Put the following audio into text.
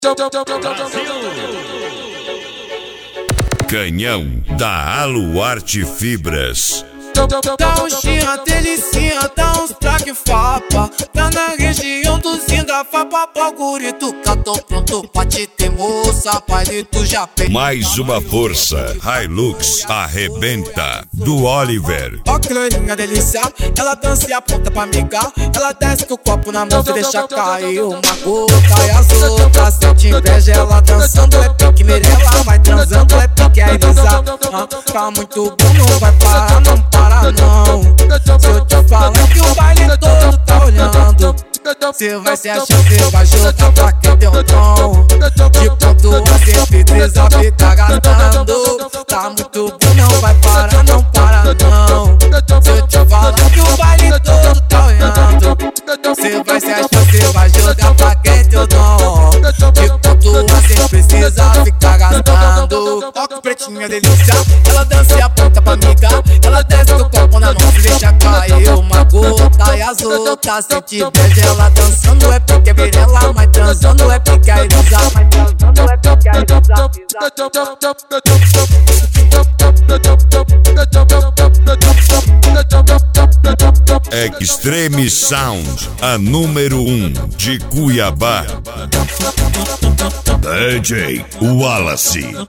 Canhão da Aluarte Fibras. Dá uns tinha, delicinha, dá uns traque fapa. Tá na região do Zinga, fapa, bagurito. Tô pronto pra te ter, moça, palito já pega. Mais uma força, Hilux arrebenta, do Oliver. Ó que loirinha delícia, ela dança e aponta pra amigar. Ela desce com o copo na mão, se deixa cair uma gota. E as outras sente inveja, ela dançando é pique Mirella. Vai transando é pique a Elisa. Tá muito bom, não vai parar, não para não. Se eu te falar que o baile todo tá olhando, cê vai se achar, cê vai jogar pra quem tem um tom. De ponto a 103 a fica gastando. Tá muito bom, não vai parar, não para não. Se eu te falar que o baile todo tá olhando, cê vai se achar, cê vai jogar pra quem tem um tom. De ponto a 100 precisa ficar gastando. Ó que pretinha delícia, ela dança e aponta pra amiga. Ela desce com o copo na mão, se deixa cair uma gota. E as outras sente inveja, ela dançando é pique Mirella. Mas transando é pique a Elisa. Mas transando é pique a Elisa. Extreme Sound, a número 1 de Cuiabá. DJ Wallace.